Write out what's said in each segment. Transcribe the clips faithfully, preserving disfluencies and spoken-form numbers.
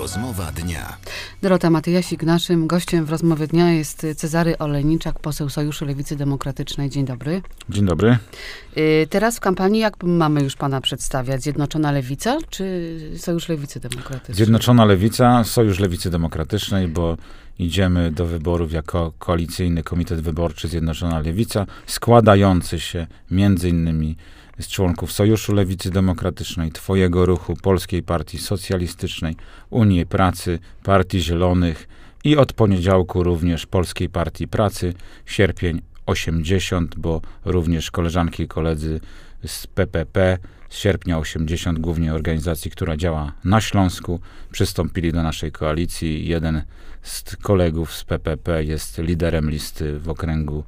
Rozmowa dnia. Dorota Matyjasik, naszym gościem w Rozmowie dnia jest Cezary Olejniczak, poseł Sojuszu Lewicy Demokratycznej. Dzień dobry. Dzień dobry. Teraz w kampanii, jak mamy już pana przedstawiać? Zjednoczona Lewica czy Sojusz Lewicy Demokratycznej? Zjednoczona Lewica, Sojusz Lewicy Demokratycznej, bo idziemy do wyborów jako koalicyjny komitet wyborczy Zjednoczona Lewica, składający się między innymi z członków Sojuszu Lewicy Demokratycznej, Twojego Ruchu, Polskiej Partii Socjalistycznej, Unii Pracy, Partii Zielonych i od poniedziałku również Polskiej Partii Pracy, sierpień osiemdziesiąt, bo również koleżanki i koledzy z P P P z sierpnia osiemdziesiąt, głównie organizacji, która działa na Śląsku, przystąpili do naszej koalicji. Jeden z kolegów z P P P jest liderem listy w okręgu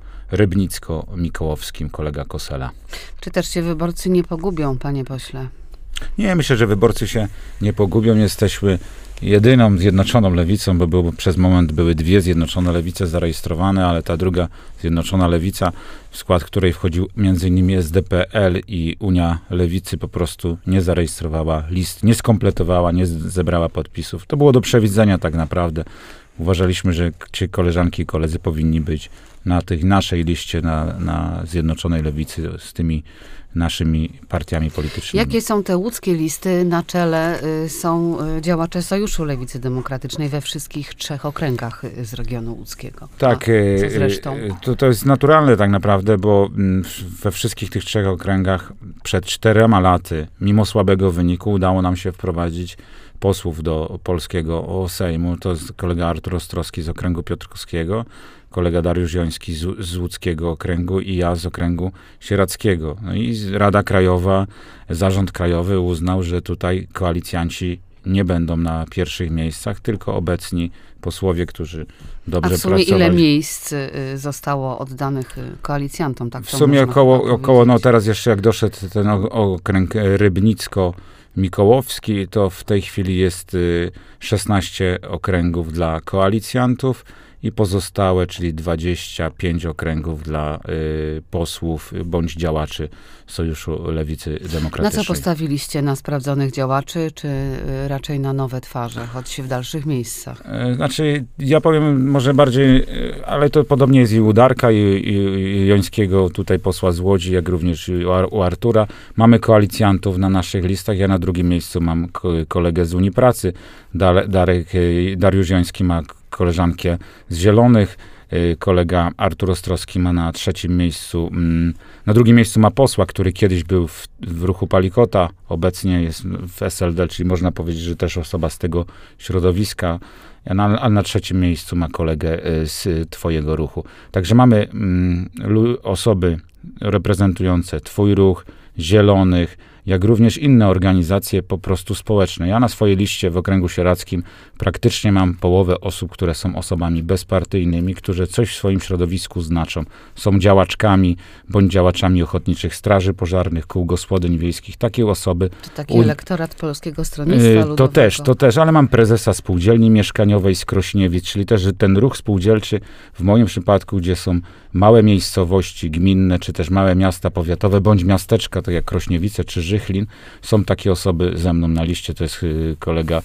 rybnicko-mikołowskim, kolega Kosela. Czy też się wyborcy nie pogubią, panie pośle? Nie, myślę, że wyborcy się nie pogubią. Jesteśmy jedyną zjednoczoną lewicą, bo był, przez moment były dwie zjednoczone lewice zarejestrowane, ale ta druga zjednoczona lewica, w skład której wchodził między innymi S D P L i Unia Lewicy, po prostu nie zarejestrowała list, nie skompletowała, nie zebrała podpisów. To było do przewidzenia tak naprawdę. Uważaliśmy, że ci koleżanki i koledzy powinni być na tej naszej liście, na, na Zjednoczonej Lewicy z tymi naszymi partiami politycznymi. Jakie są te łódzkie listy? Na czele y, są y, działacze Sojuszu Lewicy Demokratycznej we wszystkich trzech okręgach y, z regionu łódzkiego. Tak, A co zresztą? To, to jest naturalne tak naprawdę, bo we wszystkich tych trzech okręgach przed czterema laty, mimo słabego wyniku, udało nam się wprowadzić posłów do polskiego Sejmu. To jest kolega Artur Ostrowski z okręgu piotrkowskiego, kolega Dariusz Joński z, z łódzkiego okręgu i ja z okręgu sieradzkiego. No i Rada Krajowa, Zarząd Krajowy uznał, że tutaj koalicjanci nie będą na pierwszych miejscach, tylko obecni posłowie, którzy dobrze pracowali. A w sumie pracowali. Ile miejsc zostało oddanych koalicjantom? Tak w sumie około, około, no teraz jeszcze jak doszedł ten okręg rybnicko Mikołowski, to w tej chwili jest szesnaście okręgów dla koalicjantów i pozostałe, czyli dwadzieścia pięć okręgów dla y, posłów bądź działaczy Sojuszu Lewicy Demokratycznej. Na co postawiliście? Na sprawdzonych działaczy, czy y, raczej na nowe twarze, choć w dalszych miejscach? Y, znaczy, ja powiem może bardziej, y, ale to podobnie jest i u Darka, i, i, i Jońskiego, tutaj posła z Łodzi, jak również i u, u Artura. Mamy koalicjantów na naszych listach. Ja na drugim miejscu mam ko- kolegę z Unii Pracy. Dar- Darek, y, Dariusz Joński ma koleżankę z Zielonych, kolega Artur Ostrowski ma na trzecim miejscu, na drugim miejscu ma posła, który kiedyś był w, w ruchu Palikota, obecnie jest w S L D, czyli można powiedzieć, że też osoba z tego środowiska, a na, a na trzecim miejscu ma kolegę z Twojego ruchu. Także mamy mm, osoby reprezentujące Twój ruch, Zielonych, jak również inne organizacje po prostu społeczne. Ja na swojej liście w okręgu sieradzkim praktycznie mam połowę osób, które są osobami bezpartyjnymi, którzy coś w swoim środowisku znaczą. Są działaczkami, bądź działaczami ochotniczych straży pożarnych, kół gospodyń wiejskich. Takie osoby... To taki u... elektorat Polskiego Stronnictwa Ludowego. To też, to też, ale mam prezesa spółdzielni mieszkaniowej z Krośniewic, czyli też że ten ruch spółdzielczy w moim przypadku, gdzie są małe miejscowości gminne, czy też małe miasta powiatowe, bądź miasteczka, tak jak Krośniewice czy Żychlin, są takie osoby ze mną na liście. To jest kolega,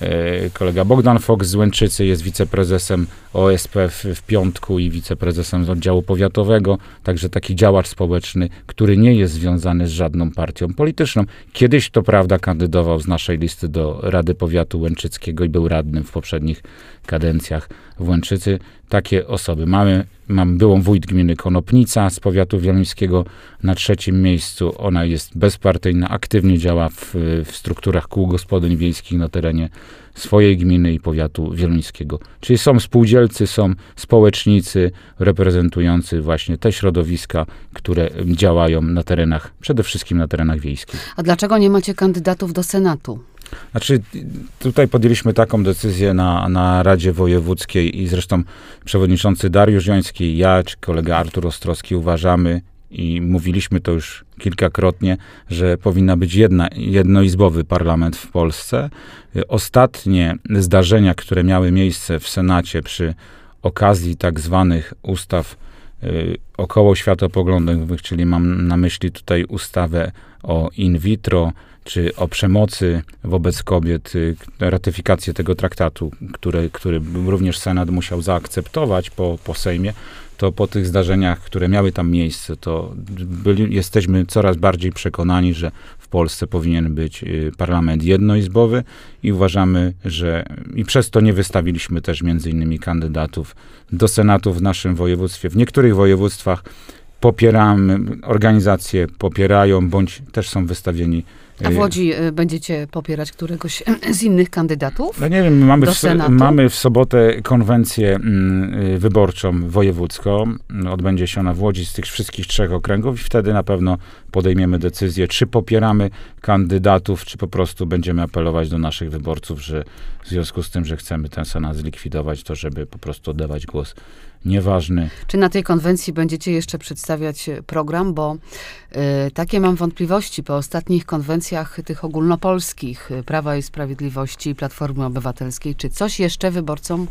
kolega Bogdan Fox z Łęczycy, jest wiceprezesem O S P w, w Piątku i wiceprezesem z oddziału powiatowego, także taki działacz społeczny, który nie jest związany z żadną partią polityczną. Kiedyś, to prawda, kandydował z naszej listy do Rady Powiatu Łęczyckiego i był radnym w poprzednich kadencjach w Łęczycy. Takie osoby mamy. Mam byłą wójt gminy Konopnica z powiatu wieluńskiego na trzecim miejscu. Ona jest bezpartyjna, aktywnie działa w, w strukturach kół gospodyń wiejskich na terenie swojej gminy i powiatu wieluńskiego. Czyli są spółdzielcy, są społecznicy reprezentujący właśnie te środowiska, które działają na terenach, przede wszystkim na terenach wiejskich. A dlaczego nie macie kandydatów do Senatu? Znaczy, tutaj podjęliśmy taką decyzję na, na Radzie Wojewódzkiej i zresztą przewodniczący Dariusz Joński, ja czy kolega Artur Ostrowski uważamy i mówiliśmy to już kilkakrotnie, że powinna być jedna, jednoizbowy parlament w Polsce. Ostatnie zdarzenia, które miały miejsce w Senacie przy okazji tak zwanych ustaw y, około światopoglądowych, czyli mam na myśli tutaj ustawę o in vitro, czy o przemocy wobec kobiet, ratyfikację tego traktatu, który, który również Senat musiał zaakceptować po, po Sejmie, to po tych zdarzeniach, które miały tam miejsce, to byli, jesteśmy coraz bardziej przekonani, że w Polsce powinien być parlament jednoizbowy i uważamy, że i przez to nie wystawiliśmy też między innymi kandydatów do Senatu w naszym województwie. W niektórych województwach popieramy, organizacje popierają, bądź też są wystawieni. A w Łodzi będziecie popierać któregoś z innych kandydatów? No nie wiem, mamy, do w, Senatu? mamy w sobotę konwencję mm, wyborczą wojewódzką. Odbędzie się ona w Łodzi z tych wszystkich trzech okręgów i wtedy na pewno podejmiemy decyzję, czy popieramy kandydatów, czy po prostu będziemy apelować do naszych wyborców, że w związku z tym, że chcemy ten Senat zlikwidować, to żeby po prostu oddawać głos nieważny. Czy na tej konwencji będziecie jeszcze przedstawiać program? Bo y, takie mam wątpliwości po ostatnich konwencjach tych ogólnopolskich y, Prawa i Sprawiedliwości i Platformy Obywatelskiej. Czy coś jeszcze wyborcom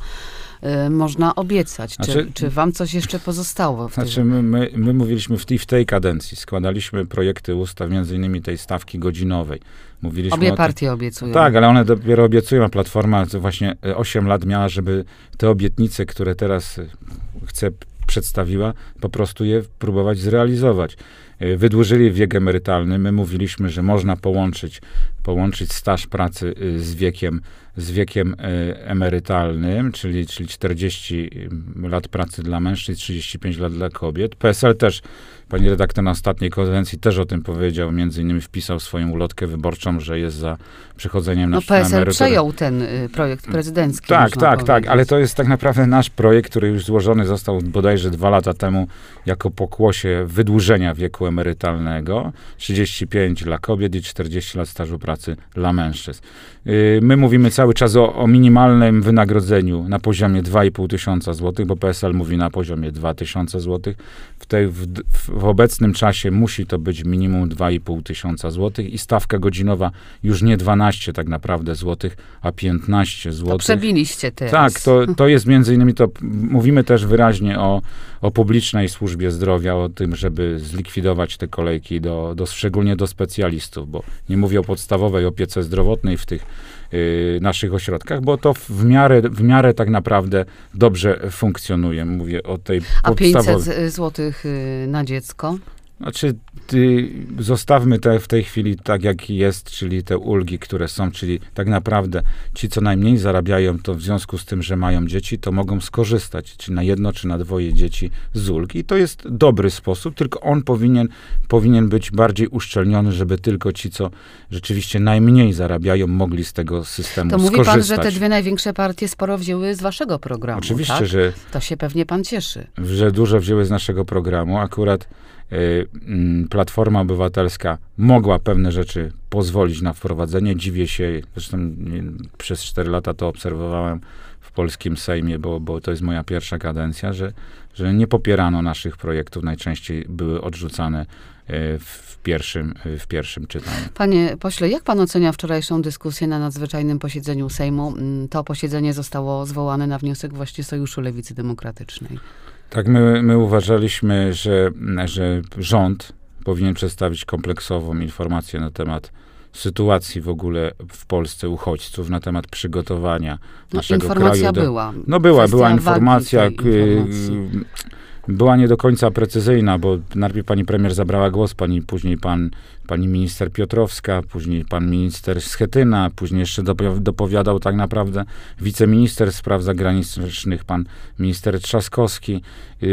y, można obiecać? Czy, Znaczy, czy wam coś jeszcze pozostało? W Znaczy tej... my, my, my mówiliśmy w tej, w tej kadencji, składaliśmy projekty ustaw, między innymi tej stawki godzinowej. Mówiliśmy Obie o partie te... obiecują. Tak, ale one dopiero obiecują, a Platforma właśnie osiem lat miała, żeby te obietnice, które teraz chce, przedstawiła, po prostu je próbować zrealizować. Wydłużyli wiek emerytalny. My mówiliśmy, że można połączyć, połączyć staż pracy z wiekiem, z wiekiem emerytalnym, czyli, czyli czterdzieści lat pracy dla mężczyzn, trzydzieści pięć lat dla kobiet. P S L też, pani redaktor na ostatniej konwencji też o tym powiedział, między innymi wpisał swoją ulotkę wyborczą, że jest za przechodzeniem na, no, na P S L emeryturę. przejął ten y, projekt prezydencki. Tak, tak, powiedzieć. tak, ale to jest tak naprawdę nasz projekt, który już złożony został bodajże dwa lata temu jako pokłosie wydłużenia wieku emerytalnego. trzydzieści pięć dla kobiet i czterdzieści lat stażu pracy dla mężczyzn. My mówimy cały czas o, o minimalnym wynagrodzeniu na poziomie dwa i pół tysiąca złotych, bo P S L mówi na poziomie dwa tysiące złotych. W, tej, w, w obecnym czasie musi to być minimum dwa i pół tysiąca złotych i stawka godzinowa już nie dwanaście tak naprawdę złotych, a piętnaście złotych. To przebiliście teraz. Tak, to, to jest między innymi to, mówimy też wyraźnie o, o publicznej służbie zdrowia, o tym, żeby zlikwidować te kolejki, do, do, szczególnie do specjalistów, bo nie mówię o podstawowej opiece zdrowotnej w tych y, naszych ośrodkach, bo to w miarę, w miarę tak naprawdę dobrze funkcjonuje. Mówię o tej A podstawowej. pięćset złotych y, na dziecko? Znaczy, ty, zostawmy te w tej chwili tak, jak jest, czyli te ulgi, które są, czyli tak naprawdę ci, co najmniej zarabiają, to w związku z tym, że mają dzieci, to mogą skorzystać, czy na jedno, czy na dwoje dzieci z ulgi. I to jest dobry sposób, tylko on powinien, powinien być bardziej uszczelniony, żeby tylko ci, co rzeczywiście najmniej zarabiają, mogli z tego systemu to skorzystać. To mówi pan, że te dwie największe partie sporo wzięły z waszego programu, Oczywiście, tak? że... To się pewnie pan cieszy. Że dużo wzięły z naszego programu. Akurat Platforma Obywatelska mogła pewne rzeczy pozwolić na wprowadzenie. Dziwię się, zresztą przez cztery lata to obserwowałem w polskim Sejmie, bo, bo to jest moja pierwsza kadencja, że, że nie popierano naszych projektów, najczęściej były odrzucane w pierwszym, w pierwszym czytaniu. Panie pośle, jak pan ocenia wczorajszą dyskusję na nadzwyczajnym posiedzeniu Sejmu? To posiedzenie zostało zwołane na wniosek właśnie Sojuszu Lewicy Demokratycznej. Tak, my, my uważaliśmy, że, że rząd powinien przedstawić kompleksową informację na temat sytuacji w ogóle w Polsce uchodźców, na temat przygotowania no, naszego informacja kraju. Do, była. No była, była informacja. informacja. Była nie do końca precyzyjna, bo najpierw pani premier zabrała głos, pani, później pan, pani minister Piotrowska, później pan minister Schetyna, później jeszcze dopowiadał tak naprawdę wiceminister spraw zagranicznych, pan minister Trzaskowski.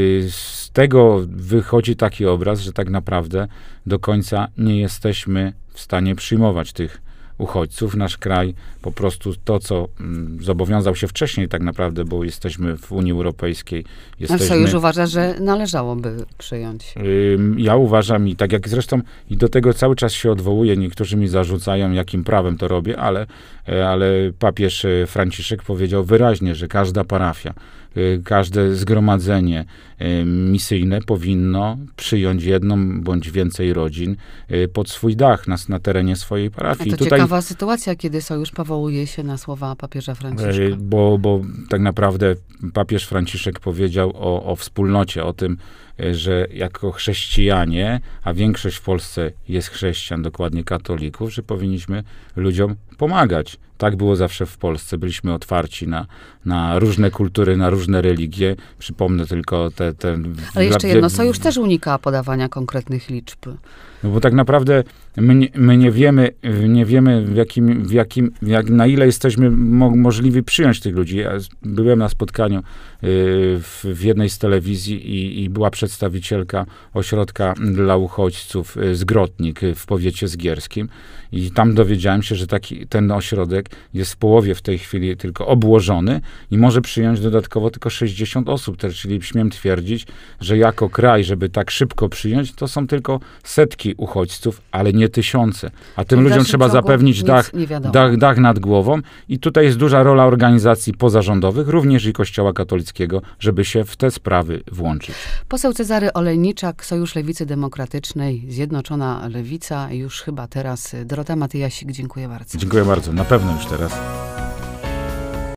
Z tego wychodzi taki obraz, że tak naprawdę do końca nie jesteśmy w stanie przyjmować tych uchodźców. Nasz kraj po prostu to, co mm, zobowiązał się wcześniej tak naprawdę, bo jesteśmy w Unii Europejskiej. Jesteśmy, A Sojusz uważa, że należałoby przyjąć. Y, ja uważam i tak jak zresztą i do tego cały czas się odwołuję, niektórzy mi zarzucają, jakim prawem to robię, ale, ale papież Franciszek powiedział wyraźnie, że każda parafia, y, każde zgromadzenie y, misyjne powinno przyjąć jedną bądź więcej rodzin y, pod swój dach na, na terenie swojej parafii. A to Tutaj, ciekawa sytuacja, kiedy Sojusz powołuje się na słowa papieża Franciszka. Bo, bo tak naprawdę papież Franciszek powiedział o, o wspólnocie, o tym, że jako chrześcijanie, a większość w Polsce jest chrześcijan, dokładnie katolików, że powinniśmy ludziom pomagać. Tak było zawsze w Polsce. Byliśmy otwarci na, na różne kultury, na różne religie. Przypomnę tylko te... te Ale jeszcze jedno, Sojusz też unika podawania konkretnych liczb. No bo tak naprawdę my nie, my nie wiemy, nie wiemy w jakim, w jakim, jak, na ile jesteśmy mo możliwi przyjąć tych ludzi. Ja byłem na spotkaniu y, w, w jednej z telewizji i, i była przedstawicielka ośrodka dla uchodźców y, Zgrotnik y, w powiecie zgierskim i tam dowiedziałem się, że taki, ten ośrodek jest w połowie w tej chwili tylko obłożony i może przyjąć dodatkowo tylko sześćdziesiąt osób, też, czyli śmiem twierdzić, że jako kraj, żeby tak szybko przyjąć, to są tylko setki uchodźców, ale nie tysiące. A tym ludziom trzeba zapewnić dach, dach, dach nad głową i tutaj jest duża rola organizacji pozarządowych, również i Kościoła katolickiego, żeby się w te sprawy włączyć. Poseł Cezary Olejniczak, Sojusz Lewicy Demokratycznej, Zjednoczona Lewica, już chyba teraz Dorota Matyjasik. Dziękuję bardzo. Dziękuję bardzo. Na pewno już teraz.